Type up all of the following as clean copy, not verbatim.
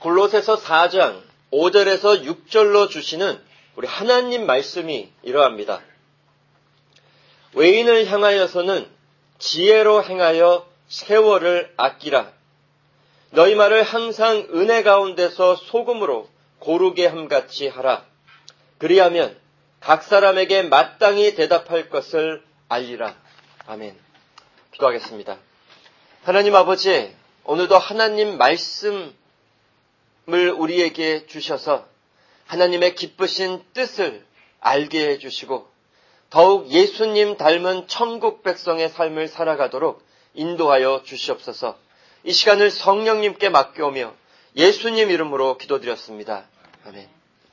골로새서 4장 5절에서 6절로 주시는 우리 하나님 말씀이 이러합니다. 외인을 향하여서는 지혜로 행하여 세월을 아끼라. 너희 말을 항상 은혜 가운데서 소금으로 고르게 함같이 하라. 그리하면 각 사람에게 마땅히 대답할 것을 알리라. 아멘. 기도하겠습니다. 하나님 아버지, 오늘도 하나님 말씀을 우리에게 주셔서 하나님의 기쁘신 뜻을 알게 해주시고 더욱 예수님 닮은 천국 백성의 삶을 살아가도록 인도하여 주시옵소서. 이 시간을 성령님께 맡겨오며 예수님 이름으로 기도드렸습니다. 아멘.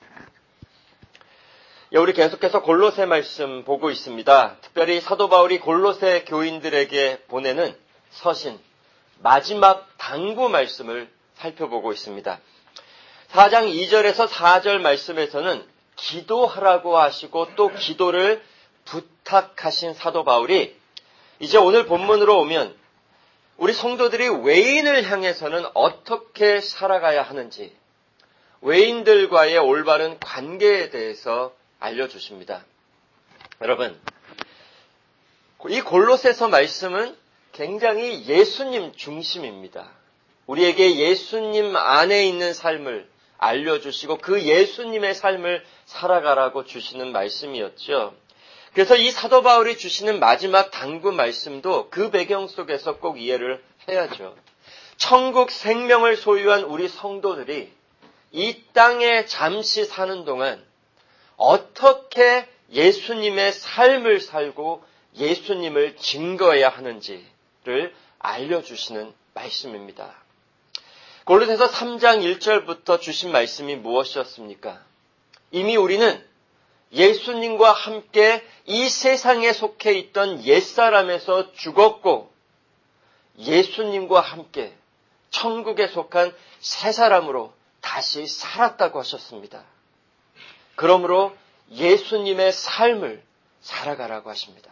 우리 계속해서 골로새 말씀 보고 있습니다. 특별히 사도 바울이 골로새 교인들에게 보내는 서신, 마지막 당부 말씀을 살펴보고 있습니다. 4장 2절에서 4절 말씀에서는 기도하라고 하시고 또 기도를 부탁하신 사도 바울이 이제 오늘 본문으로 오면 우리 성도들이 외인을 향해서는 어떻게 살아가야 하는지, 외인들과의 올바른 관계에 대해서 알려주십니다. 여러분, 이 골로새서 말씀은 굉장히 예수님 중심입니다. 우리에게 예수님 안에 있는 삶을 알려주시고 그 예수님의 삶을 살아가라고 주시는 말씀이었죠. 그래서 이 사도 바울이 주시는 마지막 당부 말씀도 그 배경 속에서 꼭 이해를 해야죠. 천국 생명을 소유한 우리 성도들이 이 땅에 잠시 사는 동안 어떻게 예수님의 삶을 살고 예수님을 증거해야 하는지를 알려주시는 말씀입니다. 골로새서 3장 1절부터 주신 말씀이 무엇이었습니까? 이미 우리는 예수님과 함께 이 세상에 속해 있던 옛사람에서 죽었고 예수님과 함께 천국에 속한 새 사람으로 다시 살았다고 하셨습니다. 그러므로 예수님의 삶을 살아가라고 하십니다.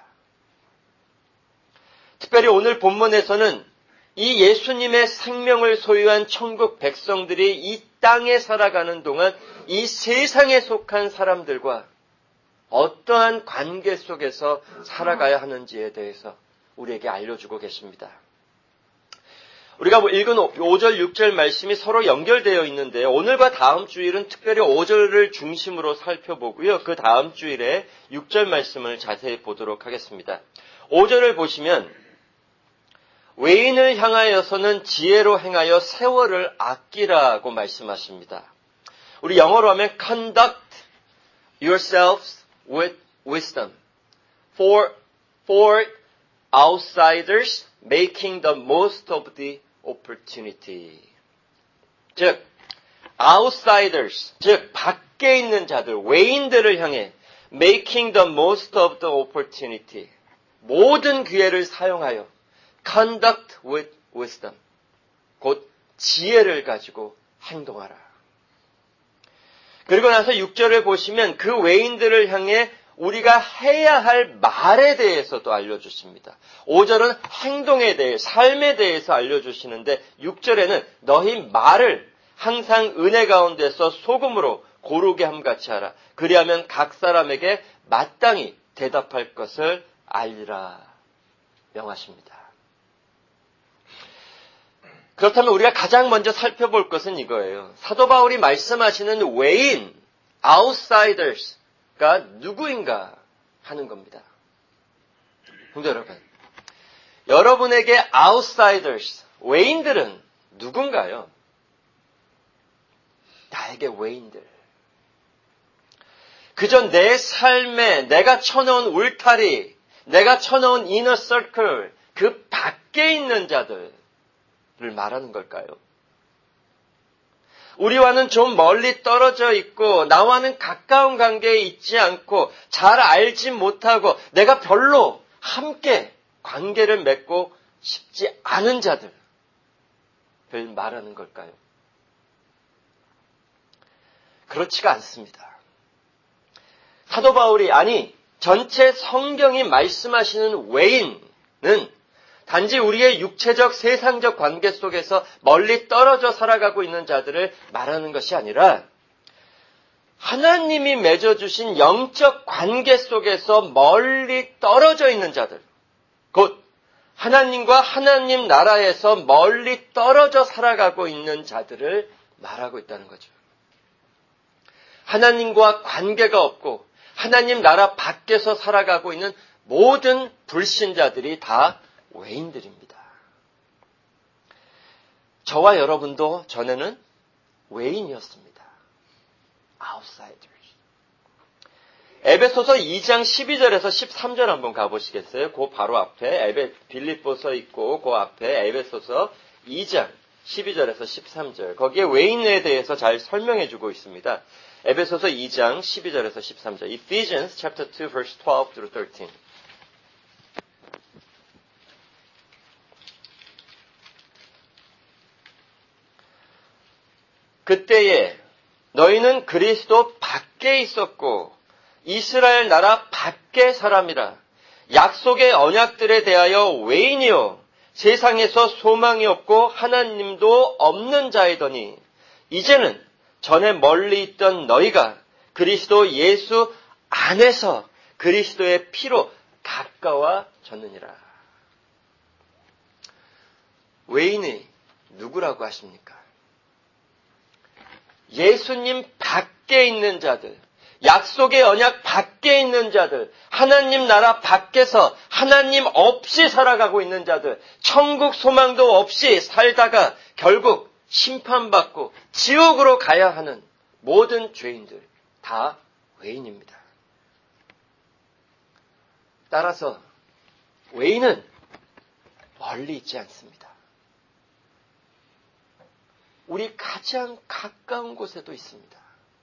특별히 오늘 본문에서는 이 예수님의 생명을 소유한 천국 백성들이 이 땅에 살아가는 동안 이 세상에 속한 사람들과 어떠한 관계 속에서 살아가야 하는지에 대해서 우리에게 알려주고 계십니다. 우리가 읽은 5절, 6절 말씀이 서로 연결되어 있는데 오늘과 다음 주일은 특별히 5절을 중심으로 살펴보고요. 그 다음 주일에 6절 말씀을 자세히 보도록 하겠습니다. 5절을 보시면 외인을 향하여서는 지혜로 행하여 세월을 아끼라고 말씀하십니다. 우리 영어로 하면 conduct yourselves with wisdom. For outsiders making the most of the opportunity. 즉, outsiders, 즉 밖에 있는 자들, 외인들을 향해 making the most of the opportunity. 모든 기회를 사용하여 conduct with wisdom. 곧 지혜를 가지고 행동하라. 그리고 나서 6절을 보시면 그 외인들을 향해 우리가 해야 할 말에 대해서도 알려주십니다. 5절은 행동에 대해, 삶에 대해서 알려주시는데 6절에는 너희 말을 항상 은혜 가운데서 소금으로 고르게 함같이 하라. 그리하면 각 사람에게 마땅히 대답할 것을 알리라. 명하십니다. 그렇다면 우리가 가장 먼저 살펴볼 것은 이거예요. 사도 바울이 말씀하시는 외인, outsiders가 누구인가 하는 겁니다. 근데 여러분에게 outsiders, 외인들은 누군가요? 나에게 외인들. 그저 내 삶에 내가 쳐놓은 울타리, 내가 쳐놓은 inner circle, 그 밖에 있는 자들, 를 말하는 걸까요? 우리와는 좀 멀리 떨어져 있고 나와는 가까운 관계에 있지 않고 잘 알지 못하고 내가 별로 함께 관계를 맺고 싶지 않은 자들을 말하는 걸까요? 그렇지가 않습니다. 사도 바울이 전체 성경이 말씀하시는 외인은 단지 우리의 육체적 세상적 관계 속에서 멀리 떨어져 살아가고 있는 자들을 말하는 것이 아니라 하나님이 맺어주신 영적 관계 속에서 멀리 떨어져 있는 자들, 곧 하나님과 하나님 나라에서 멀리 떨어져 살아가고 있는 자들을 말하고 있다는 거죠. 하나님과 관계가 없고 하나님 나라 밖에서 살아가고 있는 모든 불신자들이 다 외인들입니다. 저와 여러분도 전에는 외인이었습니다. Outsiders. 에베소서 2장 12절에서 13절 한번 가보시겠어요? 그 바로 앞에 빌립보서 있고 그 앞에 에베소서 2장 12절에서 13절. 거기에 외인에 대해서 잘 설명해 주고 있습니다. 에베소서 2장 12절에서 13절. Ephesians chapter 2 verse 12 through 13. 그때에 너희는 그리스도 밖에 있었고 이스라엘 나라 밖의 사람이라. 약속의 언약들에 대하여 외인이요 세상에서 소망이 없고 하나님도 없는 자이더니 이제는 전에 멀리 있던 너희가 그리스도 예수 안에서 그리스도의 피로 가까워졌느니라. 외인이 누구라고 하십니까? 예수님 밖에 있는 자들, 약속의 언약 밖에 있는 자들, 하나님 나라 밖에서 하나님 없이 살아가고 있는 자들, 천국 소망도 없이 살다가 결국 심판받고 지옥으로 가야 하는 모든 죄인들 다 외인입니다. 따라서 외인은 멀리 있지 않습니다. 우리 가장 가까운 곳에도 있습니다.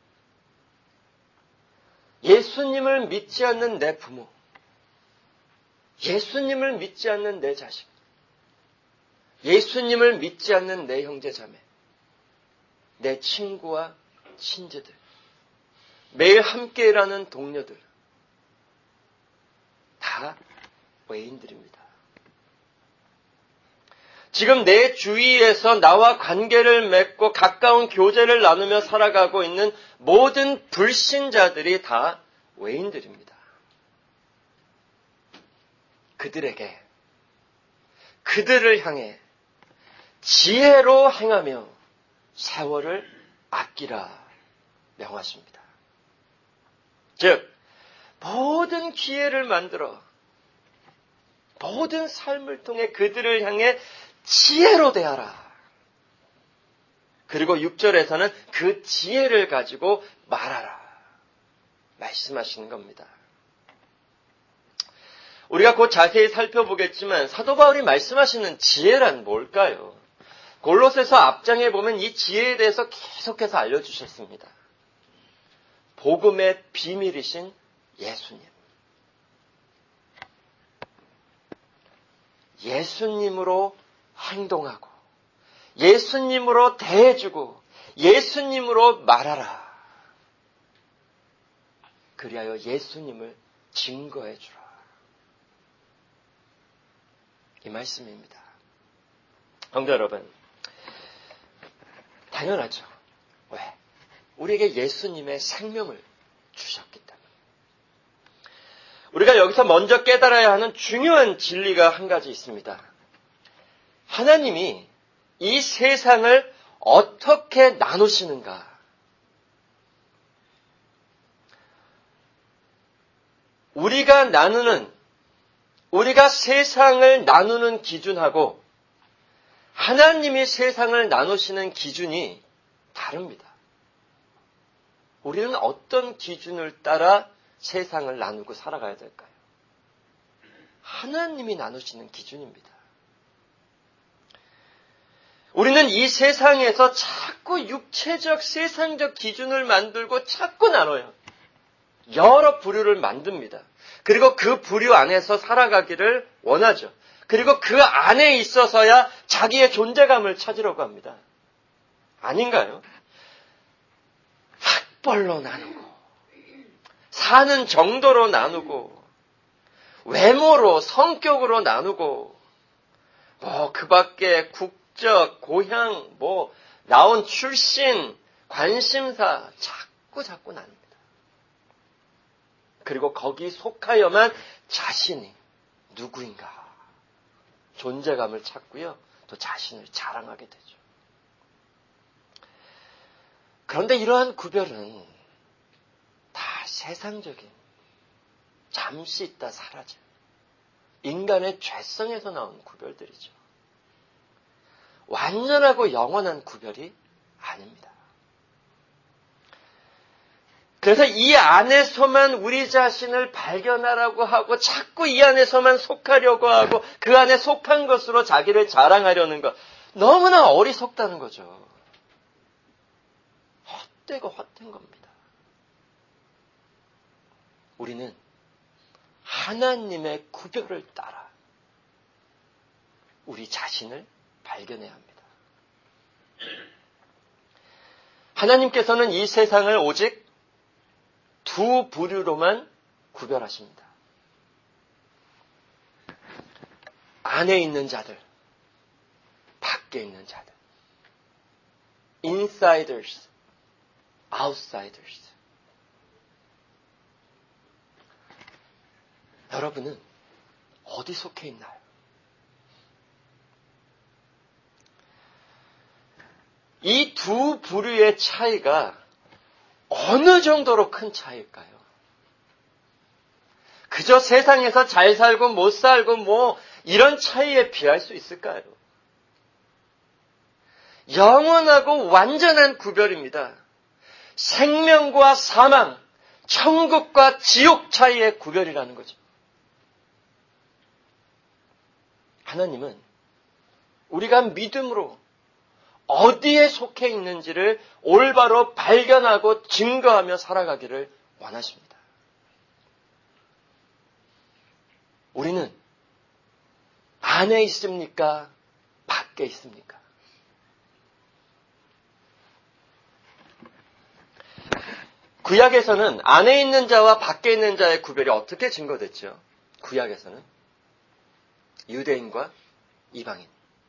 예수님을 믿지 않는 내 부모, 예수님을 믿지 않는 내 자식, 예수님을 믿지 않는 내 형제자매, 내 친구와 친지들, 매일 함께 일하는 동료들, 다 외인들입니다. 지금 내 주위에서 나와 관계를 맺고 가까운 교제를 나누며 살아가고 있는 모든 불신자들이 다 외인들입니다. 그들을 향해 지혜로 행하며 세월을 아끼라 명하십니다. 즉, 모든 기회를 만들어 모든 삶을 통해 그들을 향해 지혜로 대하라. 그리고 6절에서는 그 지혜를 가지고 말하라. 말씀하시는 겁니다. 우리가 곧 자세히 살펴보겠지만 사도 바울이 말씀하시는 지혜란 뭘까요? 골로새서 앞장에 보면 이 지혜에 대해서 계속해서 알려주셨습니다. 복음의 비밀이신 예수님. 예수님으로 행동하고 예수님으로 대해주고 예수님으로 말하라. 그리하여 예수님을 증거해 주라. 이 말씀입니다. 성도 여러분, 당연하죠. 왜? 우리에게 예수님의 생명을 주셨기 때문에. 우리가 여기서 먼저 깨달아야 하는 중요한 진리가 한 가지 있습니다. 하나님이 이 세상을 어떻게 나누시는가? 우리가 세상을 나누는 기준하고 하나님이 세상을 나누시는 기준이 다릅니다. 우리는 어떤 기준을 따라 세상을 나누고 살아가야 될까요? 하나님이 나누시는 기준입니다. 우리는 이 세상에서 자꾸 육체적, 세상적 기준을 만들고 자꾸 나눠요. 여러 부류를 만듭니다. 그리고 그 부류 안에서 살아가기를 원하죠. 그리고 그 안에 있어서야 자기의 존재감을 찾으려고 합니다. 아닌가요? 학벌로 나누고, 사는 정도로 나누고, 외모로, 성격으로 나누고, 그 밖에 국적, 고향, 나온 출신, 관심사 자꾸 나눕니다. 그리고 거기 속하여만 자신이 누구인가 존재감을 찾고요. 또 자신을 자랑하게 되죠. 그런데 이러한 구별은 다 세상적인, 잠시 있다 사라진 인간의 죄성에서 나온 구별들이죠. 완전하고 영원한 구별이 아닙니다. 그래서 이 안에서만 우리 자신을 발견하라고 하고 자꾸 이 안에서만 속하려고 하고 그 안에 속한 것으로 자기를 자랑하려는 것, 너무나 어리석다는 거죠. 헛되고 헛된 겁니다. 우리는 하나님의 구별을 따라 우리 자신을 발견해야 합니다. 하나님께서는 이 세상을 오직 두 부류로만 구별하십니다. 안에 있는 자들, 밖에 있는 자들. Insiders, outsiders. 여러분은 어디 속해 있나요? 이 두 부류의 차이가 어느 정도로 큰 차이일까요? 그저 세상에서 잘 살고 못 살고 이런 차이에 비할 수 있을까요? 영원하고 완전한 구별입니다. 생명과 사망, 천국과 지옥 차이의 구별이라는 거죠. 하나님은 우리가 믿음으로 어디에 속해 있는지를 올바로 발견하고 증거하며 살아가기를 원하십니다. 우리는 안에 있습니까? 밖에 있습니까? 구약에서는 안에 있는 자와 밖에 있는 자의 구별이 어떻게 증거됐죠? 구약에서는 유대인과 이방인.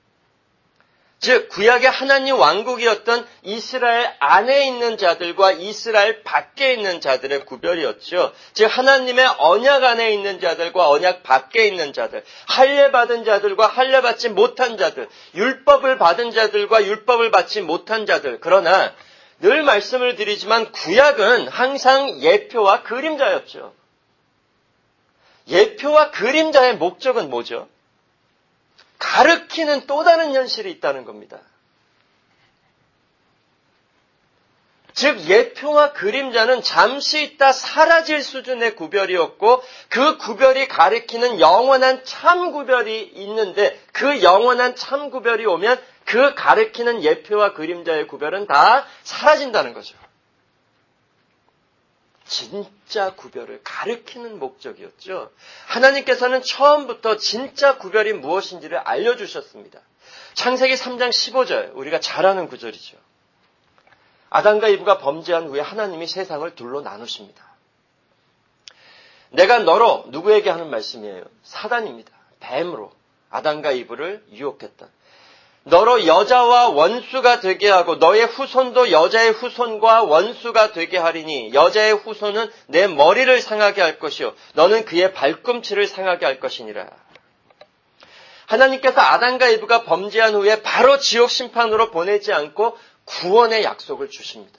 즉 구약의 하나님 왕국이었던 이스라엘 안에 있는 자들과 이스라엘 밖에 있는 자들의 구별이었죠. 즉 하나님의 언약 안에 있는 자들과 언약 밖에 있는 자들, 할례 받은 자들과 할례 받지 못한 자들, 율법을 받은 자들과 율법을 받지 못한 자들. 그러나 늘 말씀을 드리지만 구약은 항상 예표와 그림자였죠. 예표와 그림자의 목적은 뭐죠? 가르치는 또 다른 현실이 있다는 겁니다. 즉 예표와 그림자는 잠시 있다 사라질 수준의 구별이었고 그 구별이 가리키는 영원한 참 구별이 있는데 그 영원한 참 구별이 오면 그 가리키는 예표와 그림자의 구별은 다 사라진다는 거죠. 진짜 구별을 가리키는 목적이었죠. 하나님께서는 처음부터 진짜 구별이 무엇인지를 알려주셨습니다. 창세기 3장 15절, 우리가 잘 아는 구절이죠. 아담과 이브가 범죄한 후에 하나님이 세상을 둘로 나누십니다. 내가 너로, 누구에게 하는 말씀이에요? 사단입니다. 뱀으로 아담과 이브를 유혹했던. 너로 여자와 원수가 되게 하고 너의 후손도 여자의 후손과 원수가 되게 하리니 여자의 후손은 내 머리를 상하게 할 것이요 너는 그의 발꿈치를 상하게 할 것이니라. 하나님께서 아담과 이브가 범죄한 후에 바로 지옥 심판으로 보내지 않고 구원의 약속을 주십니다.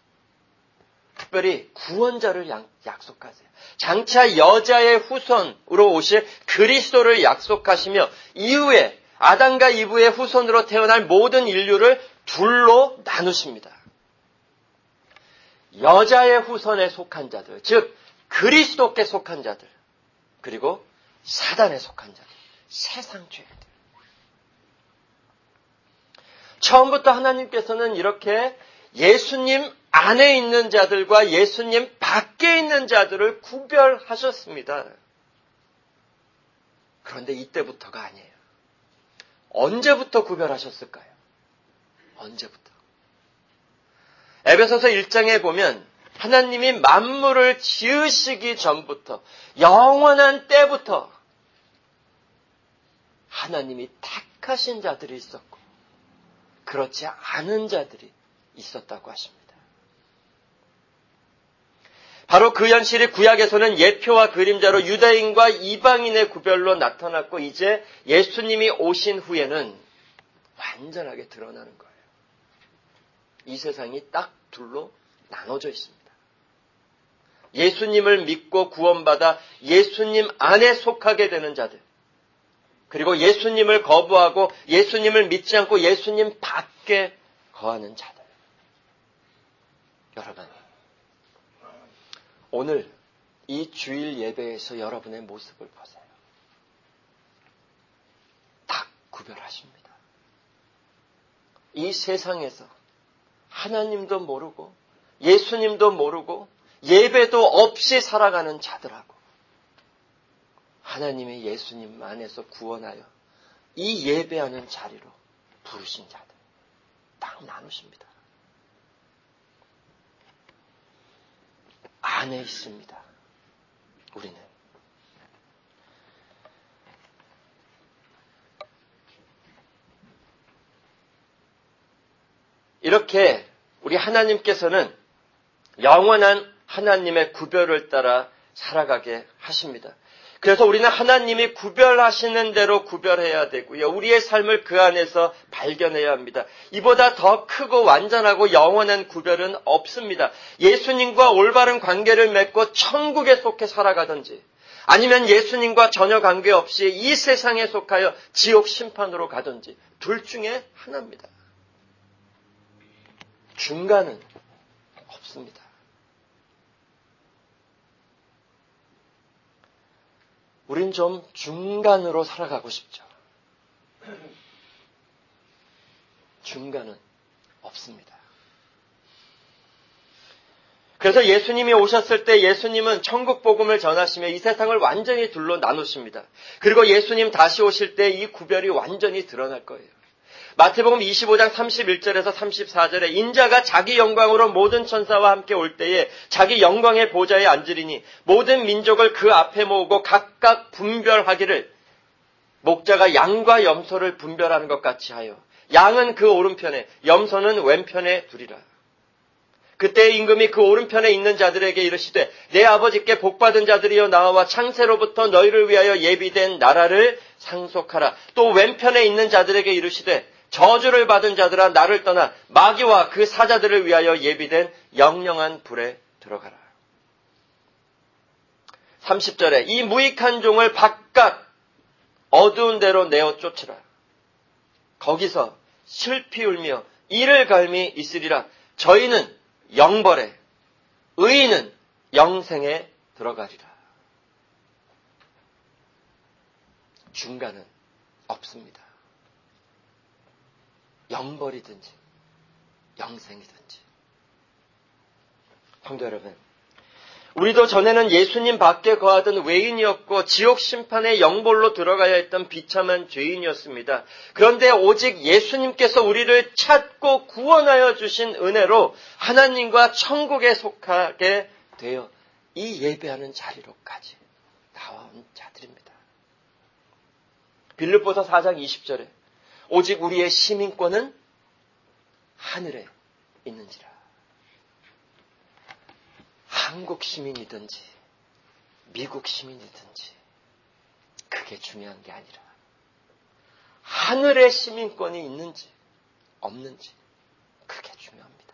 특별히 구원자를 약속하세요. 장차 여자의 후손으로 오실 그리스도를 약속하시며 이후에 아담과 이브의 후손으로 태어날 모든 인류를 둘로 나누십니다. 여자의 후손에 속한 자들, 즉 그리스도께 속한 자들, 그리고 사단에 속한 자들, 세상 죄인들. 처음부터 하나님께서는 이렇게 예수님 안에 있는 자들과 예수님 밖에 있는 자들을 구별하셨습니다. 그런데 이때부터가 아니에요. 언제부터 구별하셨을까요? 언제부터? 에베소서 1장에 보면 하나님이 만물을 지으시기 전부터 영원한 때부터 하나님이 택하신 자들이 있었고 그렇지 않은 자들이 있었다고 하십니다. 바로 그 현실이 구약에서는 예표와 그림자로 유다인과 이방인의 구별로 나타났고 이제 예수님이 오신 후에는 완전하게 드러나는 거예요. 이 세상이 딱 둘로 나눠져 있습니다. 예수님을 믿고 구원받아 예수님 안에 속하게 되는 자들, 그리고 예수님을 거부하고 예수님을 믿지 않고 예수님 밖에 거하는 자들. 여러분, 오늘 이 주일 예배에서 여러분의 모습을 보세요. 딱 구별하십니다. 이 세상에서 하나님도 모르고 예수님도 모르고 예배도 없이 살아가는 자들하고 하나님의 예수님 안에서 구원하여 이 예배하는 자리로 부르신 자들 딱 나누십니다. 안에 있습니다. 우리는. 이렇게 우리 하나님께서는 영원한 하나님의 구별을 따라 살아가게 하십니다. 그래서 우리는 하나님이 구별하시는 대로 구별해야 되고요. 우리의 삶을 그 안에서 발견해야 합니다. 이보다 더 크고 완전하고 영원한 구별은 없습니다. 예수님과 올바른 관계를 맺고 천국에 속해 살아가든지 아니면 예수님과 전혀 관계없이 이 세상에 속하여 지옥 심판으로 가든지 둘 중에 하나입니다. 중간은 없습니다. 우린 좀 중간으로 살아가고 싶죠. 중간은 없습니다. 그래서 예수님이 오셨을 때 예수님은 천국 복음을 전하시며 이 세상을 완전히 둘로 나누십니다. 그리고 예수님 다시 오실 때 이 구별이 완전히 드러날 거예요. 마태복음 25장 31절에서 34절에 인자가 자기 영광으로 모든 천사와 함께 올 때에 자기 영광의 보좌에 앉으리니 모든 민족을 그 앞에 모으고 각각 분별하기를 목자가 양과 염소를 분별하는 것 같이 하여 양은 그 오른편에 염소는 왼편에 두리라. 그때 임금이 그 오른편에 있는 자들에게 이르시되 내 아버지께 복받은 자들이여 나와 창세로부터 너희를 위하여 예비된 나라를 상속하라. 또 왼편에 있는 자들에게 이르시되 저주를 받은 자들아 나를 떠나 마귀와 그 사자들을 위하여 예비된 영영한 불에 들어가라. 30절에 이 무익한 종을 바깥 어두운 데로 내어 쫓으라. 거기서 슬피 울며 이를 갈미 있으리라. 저희는 영벌에 의인은 영생에 들어가리라. 중간은 없습니다. 영벌이든지 영생이든지. 성도 여러분, 우리도 전에는 예수님 밖에 거하던 외인이었고 지옥 심판의 영벌로 들어가야 했던 비참한 죄인이었습니다. 그런데 오직 예수님께서 우리를 찾고 구원하여 주신 은혜로 하나님과 천국에 속하게 되어 이 예배하는 자리로까지 나온 자들입니다. 빌립보서 4장 20절에 오직 우리의 시민권은 하늘에 있는지라. 한국 시민이든지 미국 시민이든지 그게 중요한 게 아니라 하늘의 시민권이 있는지 없는지 그게 중요합니다.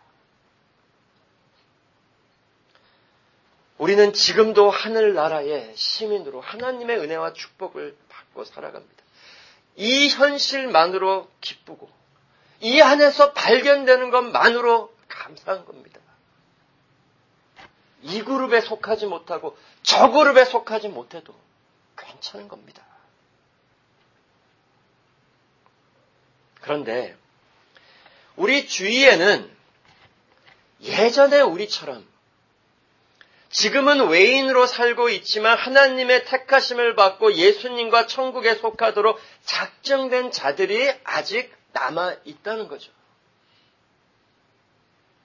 우리는 지금도 하늘나라의 시민으로 하나님의 은혜와 축복을 받고 살아갑니다. 이 현실만으로 기쁘고 이 안에서 발견되는 것만으로 감사한 겁니다. 이 그룹에 속하지 못하고 저 그룹에 속하지 못해도 괜찮은 겁니다. 그런데 우리 주위에는 예전에 우리처럼 지금은 외인으로 살고 있지만 하나님의 택하심을 받고 예수님과 천국에 속하도록 작정된 자들이 아직 남아 있다는 거죠.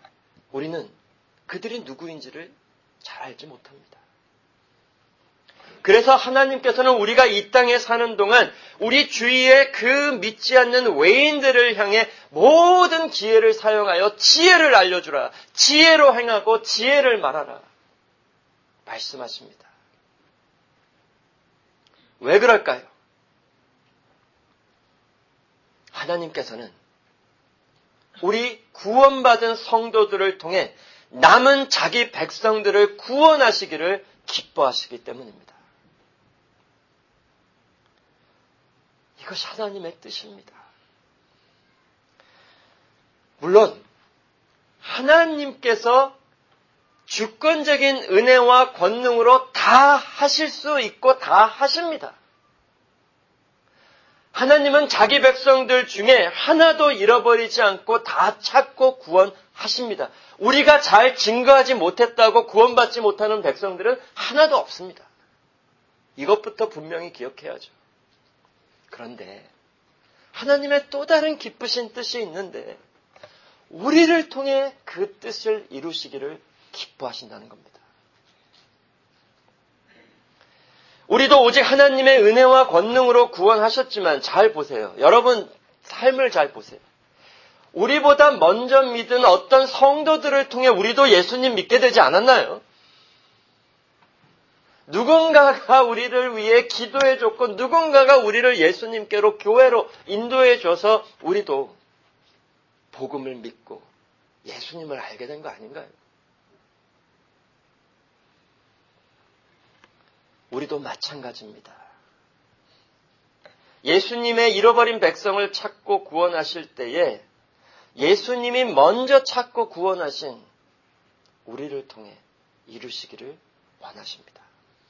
우리는 그들이 누구인지를 잘 알지 못합니다. 그래서 하나님께서는 우리가 이 땅에 사는 동안 우리 주위에 그 믿지 않는 외인들을 향해 모든 기회를 사용하여 지혜를 알려주라. 지혜로 행하고 지혜를 말하라. 말씀하십니다. 왜 그럴까요? 하나님께서는 우리 구원받은 성도들을 통해 남은 자기 백성들을 구원하시기를 기뻐하시기 때문입니다. 이것이 하나님의 뜻입니다. 물론 하나님께서 주권적인 은혜와 권능으로 다 하실 수 있고 다 하십니다. 하나님은 자기 백성들 중에 하나도 잃어버리지 않고 다 찾고 구원하십니다. 우리가 잘 증거하지 못했다고 구원받지 못하는 백성들은 하나도 없습니다. 이것부터 분명히 기억해야죠. 그런데 하나님의 또 다른 기쁘신 뜻이 있는데 우리를 통해 그 뜻을 이루시기를 기뻐하신다는 겁니다. 우리도 오직 하나님의 은혜와 권능으로 구원하셨지만 잘 보세요. 여러분 삶을 잘 보세요. 우리보다 먼저 믿은 어떤 성도들을 통해 우리도 예수님 믿게 되지 않았나요? 누군가가 우리를 위해 기도해줬고 누군가가 우리를 예수님께로 교회로 인도해줘서 우리도 복음을 믿고 예수님을 알게 된 거 아닌가요? 우리도 마찬가지입니다. 예수님의 잃어버린 백성을 찾고 구원하실 때에 예수님이 먼저 찾고 구원하신 우리를 통해 이루시기를 원하십니다.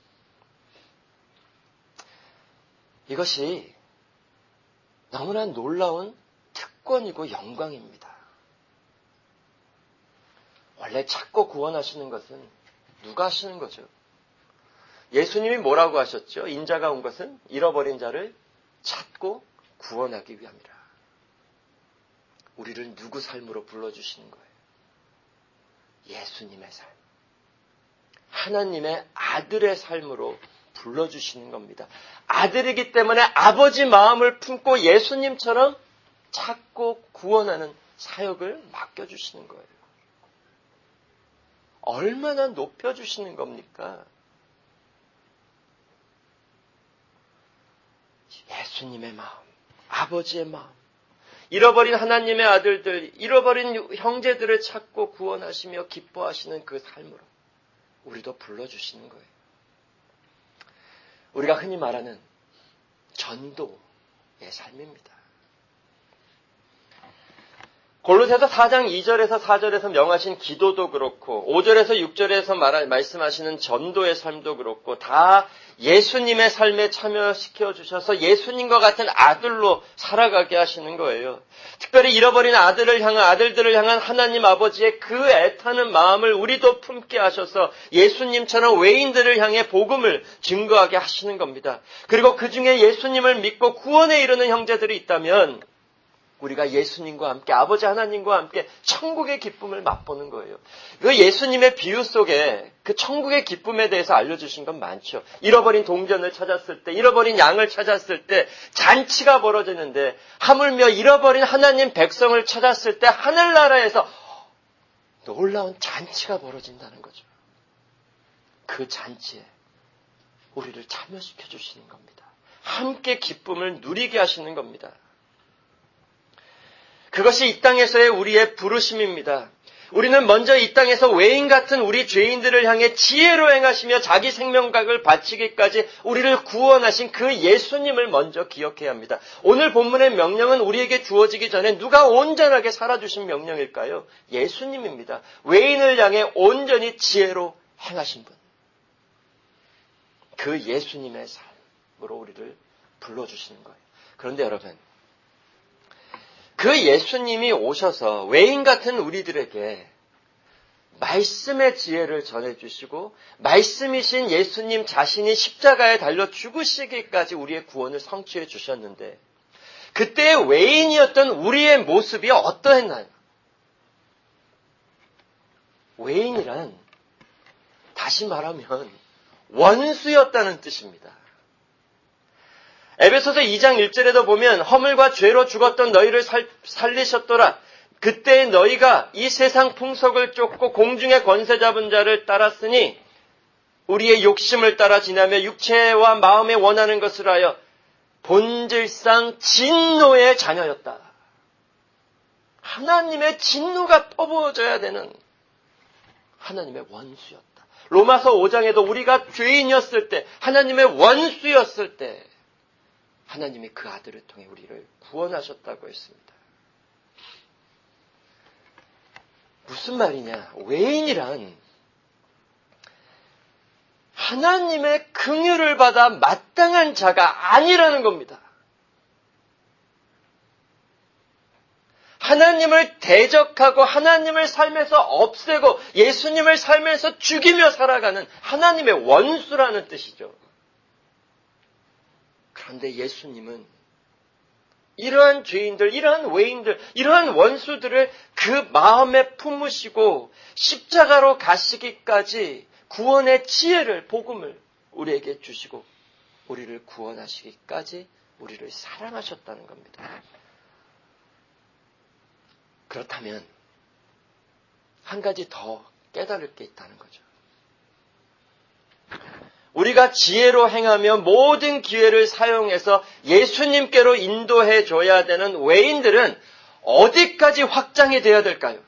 이것이 너무나 놀라운 특권이고 영광입니다. 원래 찾고 구원하시는 것은 누가 하시는 거죠? 예수님이 뭐라고 하셨죠? 인자가 온 것은 잃어버린 자를 찾고 구원하기 위함이라. 우리를 누구 삶으로 불러주시는 거예요? 예수님의 삶. 하나님의 아들의 삶으로 불러주시는 겁니다. 아들이기 때문에 아버지 마음을 품고 예수님처럼 찾고 구원하는 사역을 맡겨주시는 거예요. 얼마나 높여주시는 겁니까? 예수님의 마음, 아버지의 마음, 잃어버린 하나님의 아들들, 잃어버린 형제들을 찾고 구원하시며 기뻐하시는 그 삶으로 우리도 불러주시는 거예요. 우리가 흔히 말하는 전도의 삶입니다. 골로새서 4장 2절에서 4절에서 명하신 기도도 그렇고 5절에서 6절에서 말씀하시는 전도의 삶도 그렇고 다 예수님의 삶에 참여시켜 주셔서 예수님과 같은 아들로 살아가게 하시는 거예요. 특별히 잃어버린 아들들을 향한 하나님 아버지의 그 애타는 마음을 우리도 품게 하셔서 예수님처럼 외인들을 향해 복음을 증거하게 하시는 겁니다. 그리고 그 중에 예수님을 믿고 구원에 이르는 형제들이 있다면 우리가 예수님과 함께 아버지 하나님과 함께 천국의 기쁨을 맛보는 거예요. 그 예수님의 비유 속에 그 천국의 기쁨에 대해서 알려주신 건 많죠. 잃어버린 동전을 찾았을 때, 잃어버린 양을 찾았을 때 잔치가 벌어지는데 하물며 잃어버린 하나님 백성을 찾았을 때 하늘나라에서 놀라운 잔치가 벌어진다는 거죠. 그 잔치에 우리를 참여시켜 주시는 겁니다. 함께 기쁨을 누리게 하시는 겁니다. 그것이 이 땅에서의 우리의 부르심입니다. 우리는 먼저 이 땅에서 외인 같은 우리 죄인들을 향해 지혜로 행하시며 자기 생명각을 바치기까지 우리를 구원하신 그 예수님을 먼저 기억해야 합니다. 오늘 본문의 명령은 우리에게 주어지기 전에 누가 온전하게 살아주신 명령일까요? 예수님입니다. 외인을 향해 온전히 지혜로 행하신 분. 그 예수님의 삶으로 우리를 불러주시는 거예요. 그런데 여러분, 그 예수님이 오셔서 외인 같은 우리들에게 말씀의 지혜를 전해주시고 말씀이신 예수님 자신이 십자가에 달려 죽으시기까지 우리의 구원을 성취해 주셨는데 그때의 외인이었던 우리의 모습이 어떠했나요? 외인이란 다시 말하면 원수였다는 뜻입니다. 에베소서 2장 1절에도 보면 허물과 죄로 죽었던 너희를 살리셨더라. 그때 너희가 이 세상 풍속을 쫓고 공중의 권세 잡은 자를 따랐으니 우리의 욕심을 따라 지나며 육체와 마음에 원하는 것을 하여 본질상 진노의 자녀였다. 하나님의 진노가 퍼부어져야 되는 하나님의 원수였다. 로마서 5장에도 우리가 죄인이었을 때, 하나님의 원수였을 때 하나님이 그 아들을 통해 우리를 구원하셨다고 했습니다. 무슨 말이냐? 외인이란 하나님의 긍휼을 받아 마땅한 자가 아니라는 겁니다. 하나님을 대적하고 하나님을 삶에서 없애고 예수님을 삶에서 죽이며 살아가는 하나님의 원수라는 뜻이죠. 그런데 예수님은 이러한 죄인들, 이러한 외인들, 이러한 원수들을 그 마음에 품으시고 십자가로 가시기까지 구원의 지혜를, 복음을 우리에게 주시고 우리를 구원하시기까지 우리를 사랑하셨다는 겁니다. 그렇다면 한 가지 더 깨달을 게 있다는 거죠. 우리가 지혜로 행하며 모든 기회를 사용해서 예수님께로 인도해 줘야 되는 외인들은 어디까지 확장이 되어야 될까요?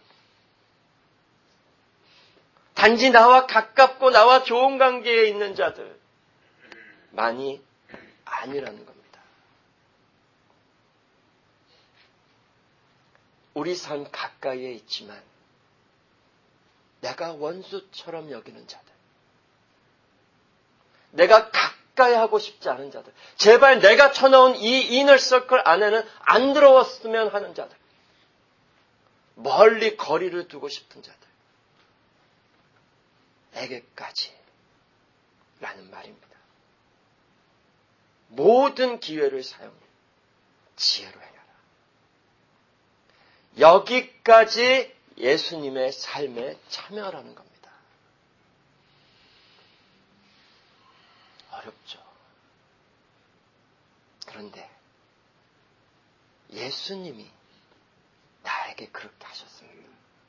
단지 나와 가깝고 나와 좋은 관계에 있는 자들만이 아니라는 겁니다. 우리 삶 가까이에 있지만 내가 원수처럼 여기는 자들, 내가 가까이 하고 싶지 않은 자들, 제발 내가 쳐놓은 이 이너서클 안에는 안 들어왔으면 하는 자들, 멀리 거리를 두고 싶은 자들에게까지 라는 말입니다. 모든 기회를 사용해 지혜로 행하라. 여기까지 예수님의 삶에 참여하라는 겁니다. 어렵죠. 그런데 예수님이 나에게 그렇게 하셨습니다.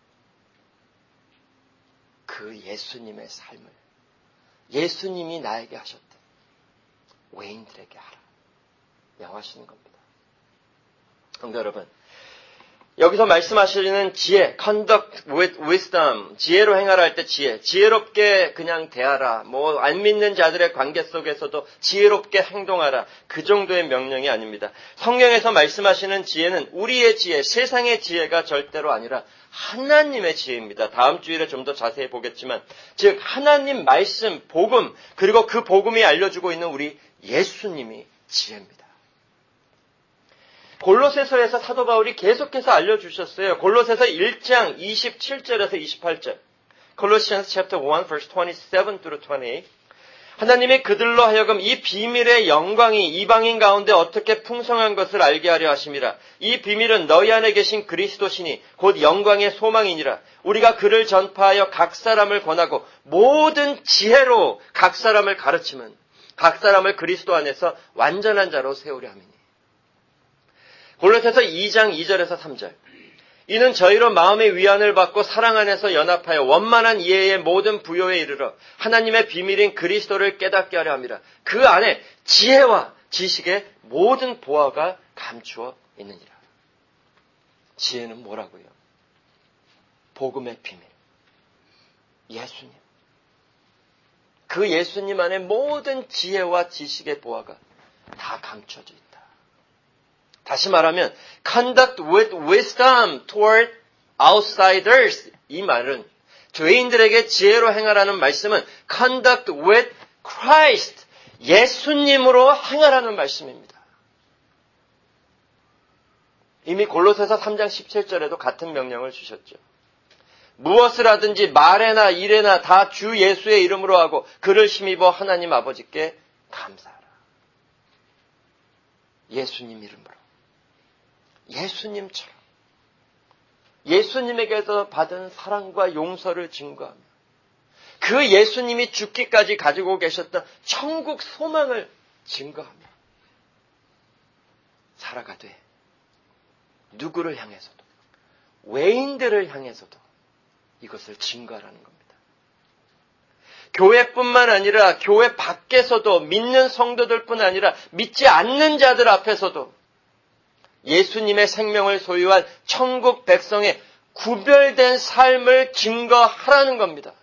그 예수님의 삶을 예수님이 나에게 하셨대. 외인들에게 하라. 명하시는 겁니다. 성도 여러분, 여기서 말씀하시는 지혜, conduct with wisdom, 지혜로 행하라 할 때 지혜롭게 그냥 대하라, 안 믿는 자들의 관계 속에서도 지혜롭게 행동하라, 그 정도의 명령이 아닙니다. 성경에서 말씀하시는 지혜는 우리의 지혜, 세상의 지혜가 절대로 아니라 하나님의 지혜입니다. 다음 주일에 좀 더 자세히 보겠지만, 즉 하나님 말씀, 복음, 그리고 그 복음이 알려주고 있는 우리 예수님이 지혜입니다. 골로새서에서 사도 바울이 계속해서 알려주셨어요. 골로새서 1장 27절에서 28절. Colossians chapter 1 verse 27 through 28. 하나님이 그들로 하여금 이 비밀의 영광이 이방인 가운데 어떻게 풍성한 것을 알게 하려 하심이라. 이 비밀은 너희 안에 계신 그리스도시니 곧 영광의 소망이니라. 우리가 그를 전파하여 각 사람을 권하고 모든 지혜로 각 사람을 가르치면 각 사람을 그리스도 안에서 완전한 자로 세우려 함이니. 골로새서 2장 2절에서 3절. 이는 저희로 마음의 위안을 받고 사랑 안에서 연합하여 원만한 이해의 모든 부요에 이르러 하나님의 비밀인 그리스도를 깨닫게 하려 함이라. 그 안에 지혜와 지식의 모든 보화가 감추어 있느니라. 지혜는 뭐라고요? 복음의 비밀. 예수님. 그 예수님 안에 모든 지혜와 지식의 보화가 다 감춰져 있다. 다시 말하면 conduct with wisdom toward outsiders. 이 말은 죄인들에게 지혜로 행하라는 말씀은 conduct with Christ. 예수님으로 행하라는 말씀입니다. 이미 골로새서 3장 17절에도 같은 명령을 주셨죠. 무엇을 하든지 말에나 일에나 다 주 예수의 이름으로 하고 그를 힘입어 하나님 아버지께 감사하라. 예수님 이름으로. 예수님처럼 예수님에게서 받은 사랑과 용서를 증거하며 그 예수님이 죽기까지 가지고 계셨던 천국 소망을 증거하며 살아가되 누구를 향해서도 외인들을 향해서도 이것을 증거하라는 겁니다. 교회뿐만 아니라 교회 밖에서도 믿는 성도들뿐 아니라 믿지 않는 자들 앞에서도 예수님의 생명을 소유한 천국 백성의 구별된 삶을 증거하라는 겁니다.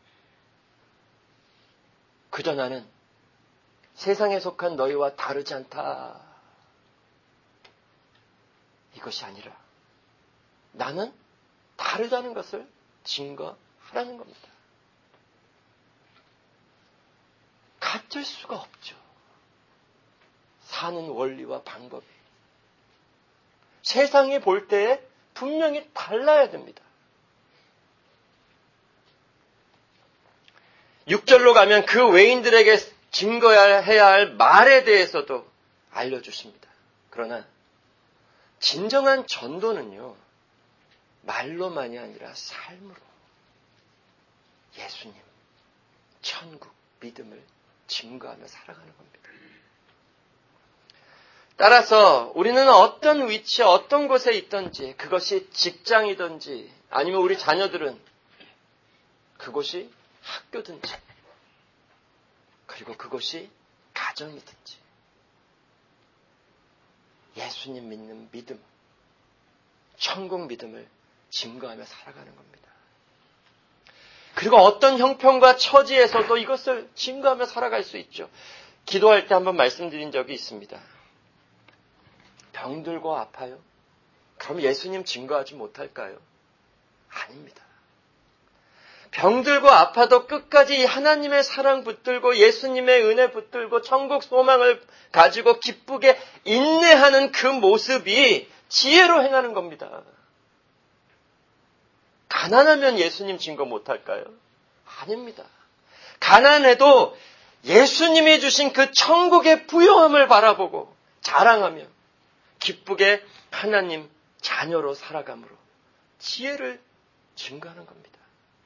그저 나는 세상에 속한 너희와 다르지 않다. 이것이 아니라 나는 다르다는 것을 증거하라는 겁니다. 같을 수가 없죠. 사는 원리와 방법이. 세상이 볼 때에 분명히 달라야 됩니다. 6절로 가면 그 외인들에게 증거해야 할 말에 대해서도 알려주십니다. 그러나 진정한 전도는요, 말로만이 아니라 삶으로 예수님, 천국, 믿음을 증거하며 살아가는 겁니다. 따라서 우리는 어떤 위치에 어떤 곳에 있든지 그것이 직장이든지 아니면 우리 자녀들은 그곳이 학교든지 그리고 그것이 가정이든지 예수님 믿는 믿음, 천국 믿음을 증거하며 살아가는 겁니다. 그리고 어떤 형편과 처지에서도 이것을 증거하며 살아갈 수 있죠. 기도할 때 한번 말씀드린 적이 있습니다. 병들고 아파요? 그럼 예수님 증거하지 못할까요? 아닙니다. 병들고 아파도 끝까지 하나님의 사랑 붙들고 예수님의 은혜 붙들고 천국 소망을 가지고 기쁘게 인내하는 그 모습이 지혜로 행하는 겁니다. 가난하면 예수님 증거 못할까요? 아닙니다. 가난해도 예수님이 주신 그 천국의 부요함을 바라보고 자랑하며 기쁘게 하나님 자녀로 살아감으로 지혜를 증거하는 겁니다.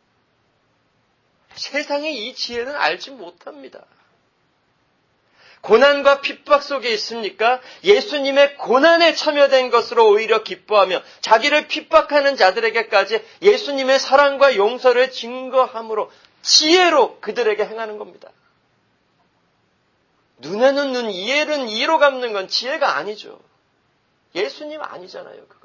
세상이 이 지혜는 알지 못합니다. 고난과 핍박 속에 있습니까? 예수님의 고난에 참여된 것으로 오히려 기뻐하며 자기를 핍박하는 자들에게까지 예수님의 사랑과 용서를 증거함으로 지혜로 그들에게 행하는 겁니다. 눈에는 눈, 이에는 이로 갚는 건 지혜가 아니죠. 예수님 아니잖아요, 그건.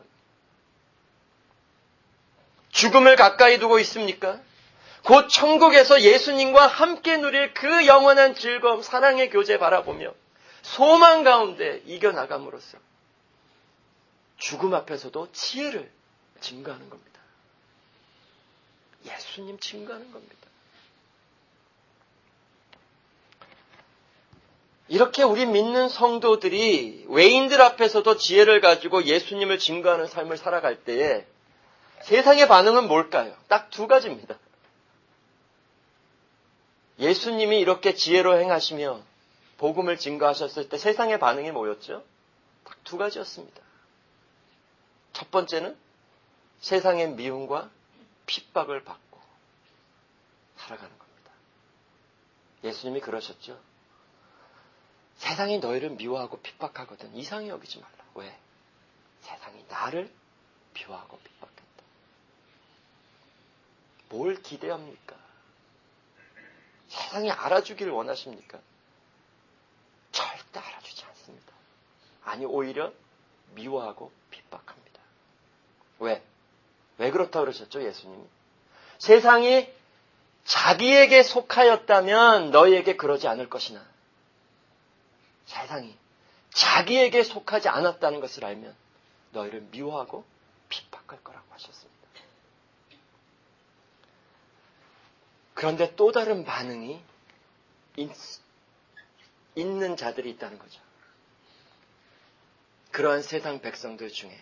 죽음을 가까이 두고 있습니까? 곧 천국에서 예수님과 함께 누릴 그 영원한 즐거움, 사랑의 교제 바라보며 소망 가운데 이겨나감으로써 죽음 앞에서도 지혜를 증거하는 겁니다. 예수님 증거하는 겁니다. 이렇게 우리 믿는 성도들이 외인들 앞에서도 지혜를 가지고 예수님을 증거하는 삶을 살아갈 때에 세상의 반응은 뭘까요? 딱 두 가지입니다. 예수님이 이렇게 지혜로 행하시며 복음을 증거하셨을 때 세상의 반응이 뭐였죠? 딱 두 가지였습니다. 첫 번째는 세상의 미움과 핍박을 받고 살아가는 겁니다. 예수님이 그러셨죠. 세상이 너희를 미워하고 핍박하거든 이상히 여기지 말라. 왜? 세상이 나를 미워하고 핍박했다. 뭘 기대합니까? 세상이 알아주기를 원하십니까? 절대 알아주지 않습니다. 아니 오히려 미워하고 핍박합니다. 왜? 왜 그렇다고 그러셨죠, 예수님이? 세상이 자기에게 속하였다면 너희에게 그러지 않을 것이나 세상이 자기에게 속하지 않았다는 것을 알면 너희를 미워하고 핍박할 거라고 하셨습니다. 그런데 또 다른 반응이 있는 자들이 있다는 거죠. 그러한 세상 백성들 중에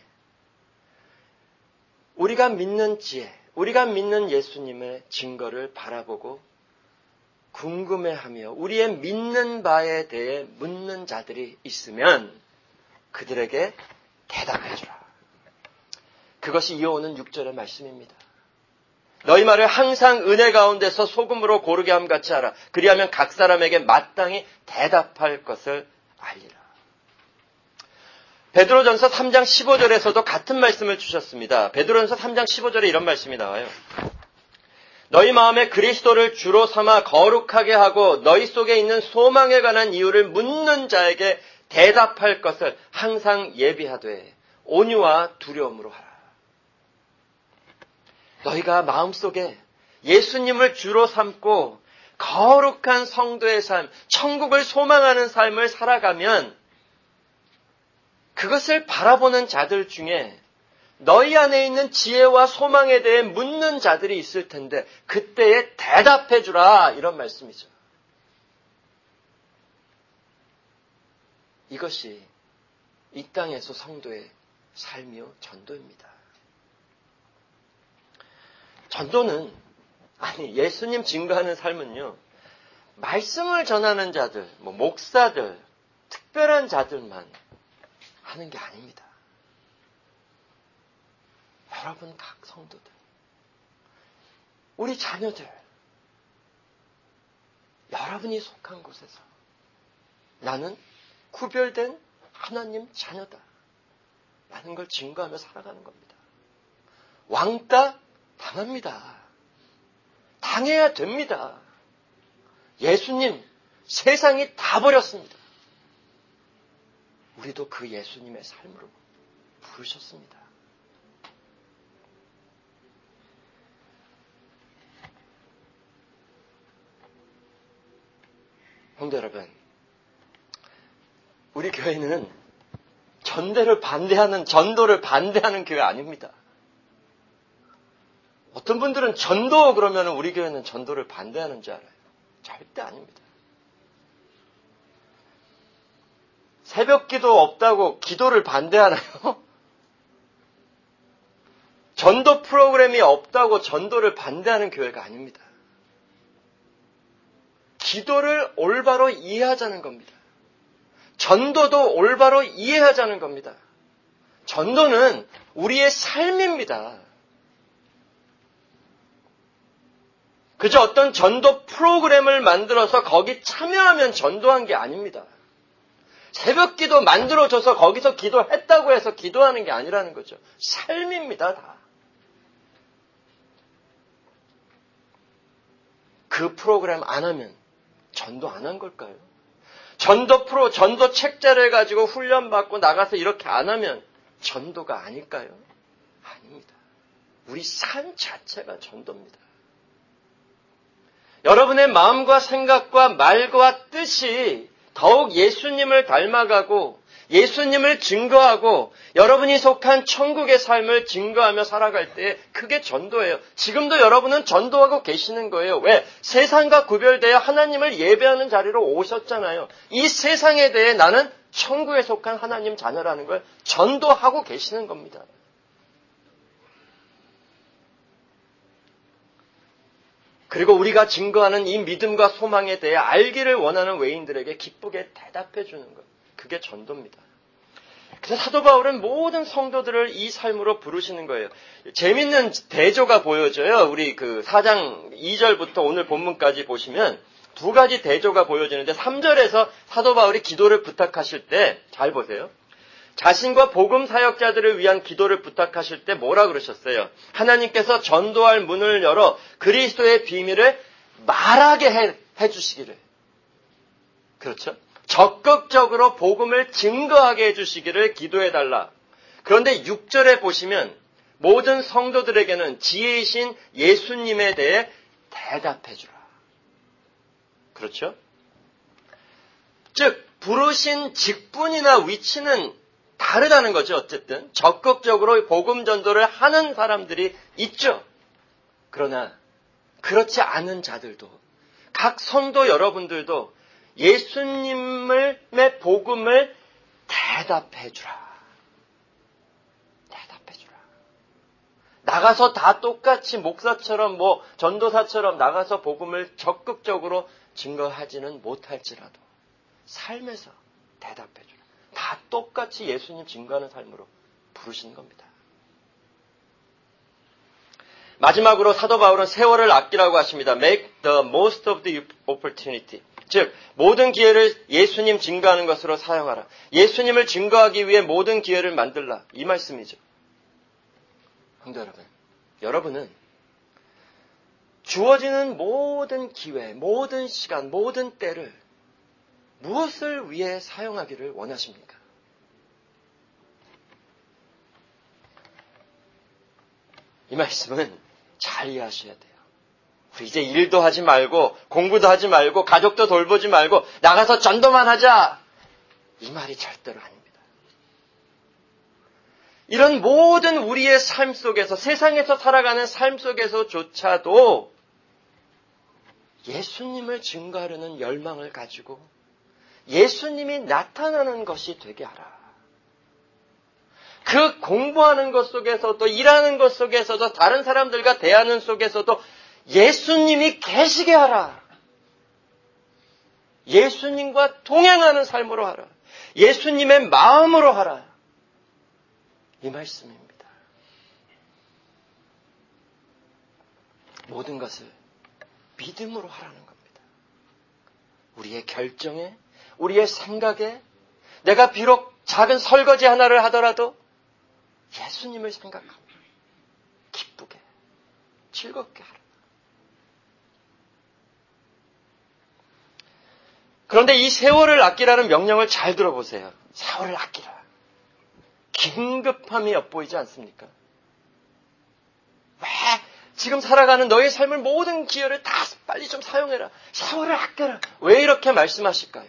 우리가 믿는 지혜, 우리가 믿는 예수님의 증거를 바라보고 궁금해하며 우리의 믿는 바에 대해 묻는 자들이 있으면 그들에게 대답해 주라. 그것이 이어오는 6절의 말씀입니다. 너희 말을 항상 은혜 가운데서 소금으로 고르게 함 같이 하라. 그리하면 각 사람에게 마땅히 대답할 것을 알리라. 베드로전서 3장 15절에서도 같은 말씀을 주셨습니다. 베드로전서 3장 15절에 이런 말씀이 나와요. 너희 마음에 그리스도를 주로 삼아 거룩하게 하고 너희 속에 있는 소망에 관한 이유를 묻는 자에게 대답할 것을 항상 예비하되 온유와 두려움으로 하라. 너희가 마음속에 예수님을 주로 삼고 거룩한 성도의 삶, 천국을 소망하는 삶을 살아가면 그것을 바라보는 자들 중에 너희 안에 있는 지혜와 소망에 대해 묻는 자들이 있을 텐데 그때에 대답해 주라 이런 말씀이죠. 이것이 이 땅에서 성도의 삶이요 전도입니다. 전도는 예수님 증거하는 삶은요. 말씀을 전하는 자들, 목사들, 특별한 자들만 하는 게 아닙니다. 여러분 각 성도들, 우리 자녀들, 여러분이 속한 곳에서 나는 구별된 하나님 자녀다 라는 걸 증거하며 살아가는 겁니다. 왕따 당합니다. 당해야 됩니다. 예수님 세상이 다 버렸습니다. 우리도 그 예수님의 삶으로 부르셨습니다. 성도 여러분, 우리 교회는 전도를 반대하는 교회 아닙니다. 어떤 분들은 전도 그러면 우리 교회는 전도를 반대하는 줄 알아요. 절대 아닙니다. 새벽 기도 없다고 기도를 반대하나요? 전도 프로그램이 없다고 전도를 반대하는 교회가 아닙니다. 기도를 올바로 이해하자는 겁니다. 전도도 올바로 이해하자는 겁니다. 전도는 우리의 삶입니다. 그저 어떤 전도 프로그램을 만들어서 거기 참여하면 전도한 게 아닙니다. 새벽 기도 만들어줘서 거기서 기도했다고 해서 기도하는 게 아니라는 거죠. 삶입니다, 다. 그 프로그램 안 하면 전도 안 한 걸까요? 전도 책자를 가지고 훈련받고 나가서 이렇게 안 하면 전도가 아닐까요? 아닙니다. 우리 삶 자체가 전도입니다. 여러분의 마음과 생각과 말과 뜻이 더욱 예수님을 닮아가고 예수님을 증거하고 여러분이 속한 천국의 삶을 증거하며 살아갈 때 그게 전도예요. 지금도 여러분은 전도하고 계시는 거예요. 왜? 세상과 구별되어 하나님을 예배하는 자리로 오셨잖아요. 이 세상에 대해 나는 천국에 속한 하나님 자녀라는 걸 전도하고 계시는 겁니다. 그리고 우리가 증거하는 이 믿음과 소망에 대해 알기를 원하는 외인들에게 기쁘게 대답해 주는 것. 그게 전도입니다. 그래서 사도 바울은 모든 성도들을 이 삶으로 부르시는 거예요. 재밌는 대조가 보여져요. 우리 그 4장 2절부터 오늘 본문까지 보시면 두 가지 대조가 보여지는데 3절에서 사도 바울이 기도를 부탁하실 때 잘 보세요. 자신과 복음 사역자들을 위한 기도를 부탁하실 때 뭐라 그러셨어요? 하나님께서 전도할 문을 열어 그리스도의 비밀을 말하게 해주시기를. 그렇죠? 적극적으로 복음을 증거하게 해주시기를 기도해달라. 그런데 6절에 보시면 모든 성도들에게는 지혜이신 예수님에 대해 대답해주라. 그렇죠? 즉 부르신 직분이나 위치는 다르다는 거죠. 어쨌든 적극적으로 복음 전도를 하는 사람들이 있죠. 그러나 그렇지 않은 자들도 각 성도 여러분들도 예수님의 복음을 대답해주라. 대답해주라. 나가서 다 똑같이 목사처럼 전도사처럼 나가서 복음을 적극적으로 증거하지는 못할지라도 삶에서 대답해주라. 다 똑같이 예수님 증거하는 삶으로 부르시는 겁니다. 마지막으로 사도 바울은 세월을 아끼라고 하십니다. Make the most of the opportunity. 즉 모든 기회를 예수님 증거하는 것으로 사용하라. 예수님을 증거하기 위해 모든 기회를 만들라. 이 말씀이죠. 성도 여러분, 여러분은 주어지는 모든 기회, 모든 시간, 모든 때를 무엇을 위해 사용하기를 원하십니까? 이 말씀은 잘 이해하셔야 돼요. 우리 이제 일도 하지 말고 공부도 하지 말고 가족도 돌보지 말고 나가서 전도만 하자. 이 말이 절대로 아닙니다. 이런 모든 우리의 삶 속에서 세상에서 살아가는 삶 속에서조차도 예수님을 증거하려는 열망을 가지고 예수님이 나타나는 것이 되게 하라. 그 공부하는 것 속에서도 일하는 것 속에서도 다른 사람들과 대하는 속에서도 예수님이 계시게 하라. 예수님과 동행하는 삶으로 하라. 예수님의 마음으로 하라. 이 말씀입니다. 모든 것을 믿음으로 하라는 겁니다. 우리의 결정에, 우리의 생각에, 내가 비록 작은 설거지 하나를 하더라도 예수님을 생각하며 기쁘게, 즐겁게 하라. 그런데 이 세월을 아끼라는 명령을 잘 들어보세요. 세월을 아끼라. 긴급함이 엿보이지 않습니까? 왜 지금 살아가는 너의 삶을 모든 기회를 다 빨리 좀 사용해라. 세월을 아껴라. 왜 이렇게 말씀하실까요?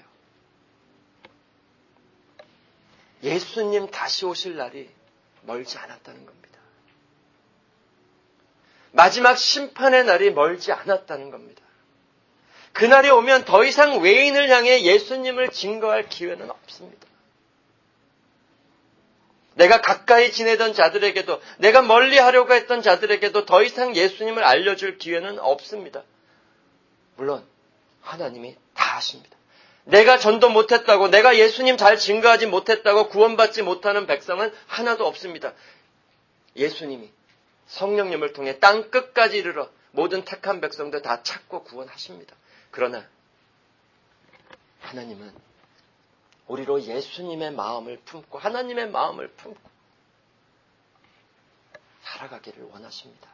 예수님 다시 오실 날이 멀지 않았다는 겁니다. 마지막 심판의 날이 멀지 않았다는 겁니다. 그날이 오면 더 이상 외인을 향해 예수님을 증거할 기회는 없습니다. 내가 가까이 지내던 자들에게도, 내가 멀리 하려고 했던 자들에게도 더 이상 예수님을 알려줄 기회는 없습니다. 물론 하나님이 다 하십니다. 내가 전도 못했다고, 내가 예수님 잘 증거하지 못했다고 구원받지 못하는 백성은 하나도 없습니다. 예수님이 성령님을 통해 땅 끝까지 이르러 모든 택한 백성들 다 찾고 구원하십니다. 그러나 하나님은 우리로 예수님의 마음을 품고 하나님의 마음을 품고 살아가기를 원하십니다.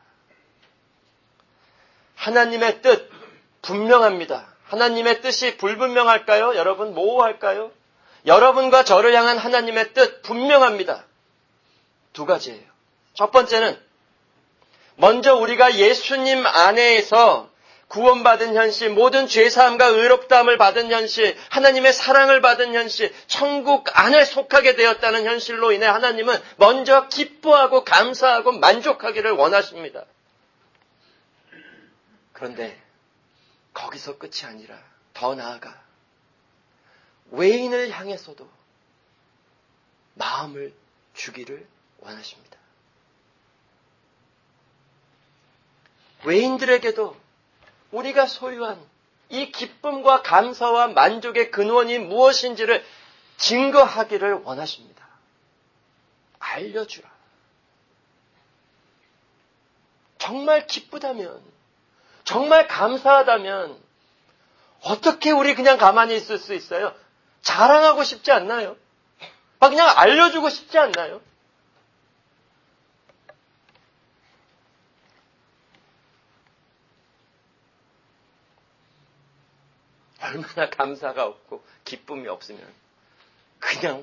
하나님의 뜻 분명합니다. 하나님의 뜻이 불분명할까요? 여러분 모호할까요? 여러분과 저를 향한 하나님의 뜻 분명합니다. 두 가지예요. 첫 번째는 먼저 우리가 예수님 안에서 구원받은 현실, 모든 죄사함과 의롭다함을 받은 현실, 하나님의 사랑을 받은 현실, 천국 안에 속하게 되었다는 현실로 인해 하나님은 먼저 기뻐하고 감사하고 만족하기를 원하십니다. 그런데 거기서 끝이 아니라 더 나아가 외인을 향해서도 마음을 주기를 원하십니다. 외인들에게도 우리가 소유한 이 기쁨과 감사와 만족의 근원이 무엇인지를 증거하기를 원하십니다. 알려주라. 정말 기쁘다면, 정말 감사하다면 어떻게 우리 그냥 가만히 있을 수 있어요? 자랑하고 싶지 않나요? 그냥 알려주고 싶지 않나요? 얼마나 감사가 없고 기쁨이 없으면 그냥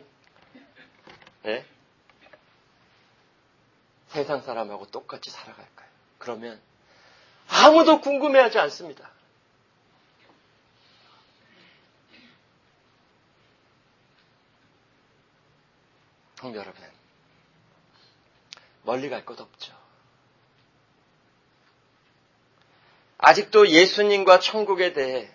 세상 사람하고 똑같이 살아갈까요? 그러면 아무도 궁금해하지 않습니다. 성도 여러분, 멀리 갈 것 없죠. 아직도 예수님과 천국에 대해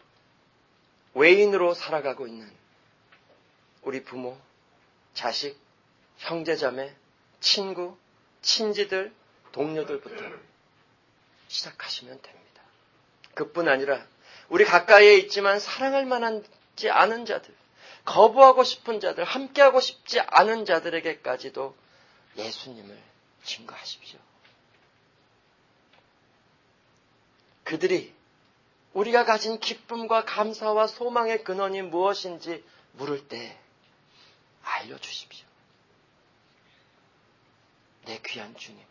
외인으로 살아가고 있는 우리 부모, 자식, 형제자매, 친구, 친지들, 동료들부터 시작하시면 됩니다. 그뿐 아니라 우리 가까이에 있지만 사랑할 만하지 않은 자들, 거부하고 싶은 자들, 함께하고 싶지 않은 자들에게까지도 예수님을 증거하십시오. 그들이 우리가 가진 기쁨과 감사와 소망의 근원이 무엇인지 물을 때 알려주십시오. 내 귀한 주님,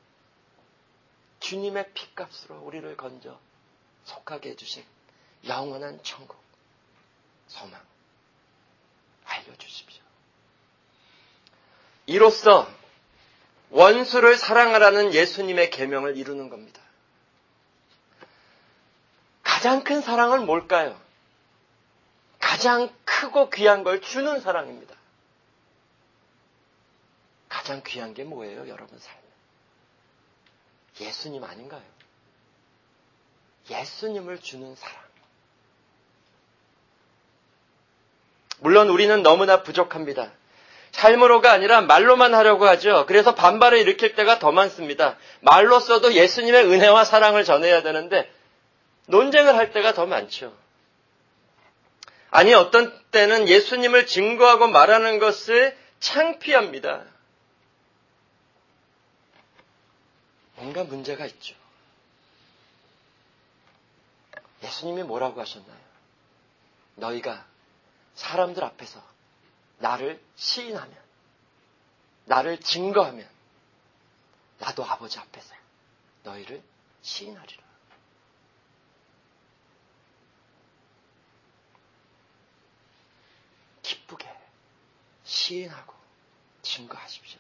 주님의 피값으로 우리를 건져 속하게 해주신 영원한 천국, 소망 알려주십시오. 이로써 원수를 사랑하라는 예수님의 계명을 이루는 겁니다. 가장 큰 사랑은 뭘까요? 가장 크고 귀한 걸 주는 사랑입니다. 가장 귀한 게 뭐예요, 여러분 삶에? 예수님 아닌가요? 예수님을 주는 사랑. 물론 우리는 너무나 부족합니다. 삶으로가 아니라 말로만 하려고 하죠. 그래서 반발을 일으킬 때가 더 많습니다. 말로써도 예수님의 은혜와 사랑을 전해야 되는데 논쟁을 할 때가 더 많죠. 아니, 어떤 때는 예수님을 증거하고 말하는 것을 창피합니다. 뭔가 문제가 있죠. 예수님이 뭐라고 하셨나요? 너희가 사람들 앞에서 나를 시인하면, 나를 증거하면 나도 아버지 앞에서 너희를 시인하리라. 기쁘게 시인하고 증거하십시오.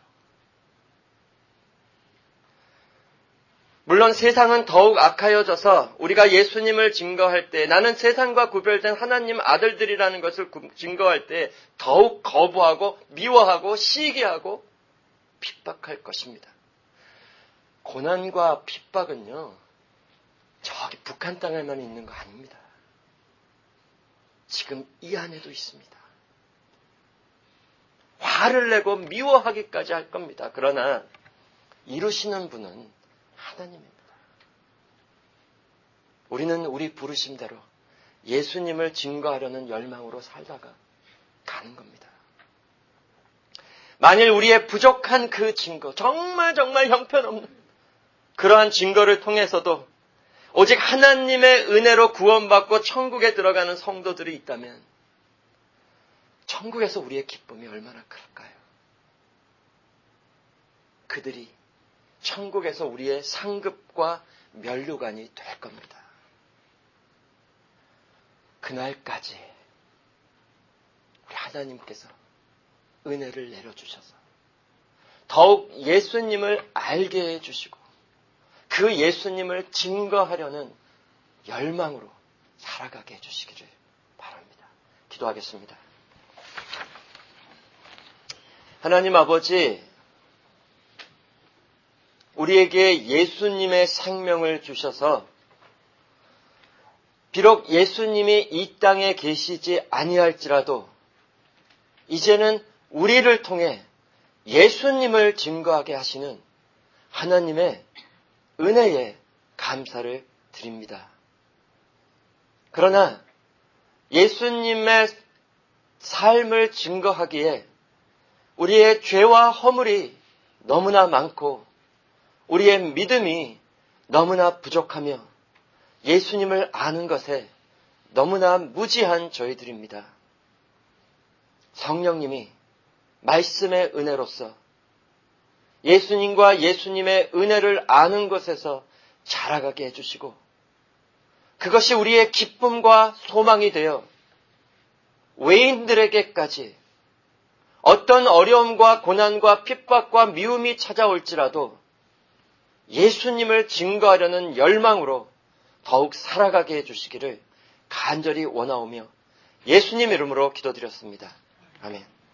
물론 세상은 더욱 악하여져서 우리가 예수님을 증거할 때, 나는 세상과 구별된 하나님 아들들이라는 것을 증거할 때 더욱 거부하고 미워하고 시기하고 핍박할 것입니다. 고난과 핍박은요, 저기 북한 땅에만 있는 거 아닙니다. 지금 이 안에도 있습니다. 화를 내고 미워하기까지 할 겁니다. 그러나 이루시는 분은 하나님입니다. 우리는 우리 부르심대로 예수님을 증거하려는 열망으로 살다가 가는 겁니다. 만일 우리의 부족한 그 증거, 정말 형편없는 그러한 증거를 통해서도 오직 하나님의 은혜로 구원받고 천국에 들어가는 성도들이 있다면 천국에서 우리의 기쁨이 얼마나 클까요? 그들이 천국에서 우리의 상급과 면류관이 될 겁니다. 그날까지 우리 하나님께서 은혜를 내려주셔서 더욱 예수님을 알게 해주시고 그 예수님을 증거하려는 열망으로 살아가게 해주시기를 바랍니다. 기도하겠습니다. 하나님 아버지, 우리에게 예수님의 생명을 주셔서 비록 예수님이 이 땅에 계시지 아니할지라도 이제는 우리를 통해 예수님을 증거하게 하시는 하나님의 은혜에 감사를 드립니다. 그러나 예수님의 삶을 증거하기에 우리의 죄와 허물이 너무나 많고 우리의 믿음이 너무나 부족하며 예수님을 아는 것에 너무나 무지한 저희들입니다. 성령님이 말씀의 은혜로서 예수님과 예수님의 은혜를 아는 것에서 자라가게 해주시고 그것이 우리의 기쁨과 소망이 되어 외인들에게까지 어떤 어려움과 고난과 핍박과 미움이 찾아올지라도 예수님을 증거하려는 열망으로 더욱 살아가게 해주시기를 간절히 원하오며 예수님 이름으로 기도드렸습니다. 아멘.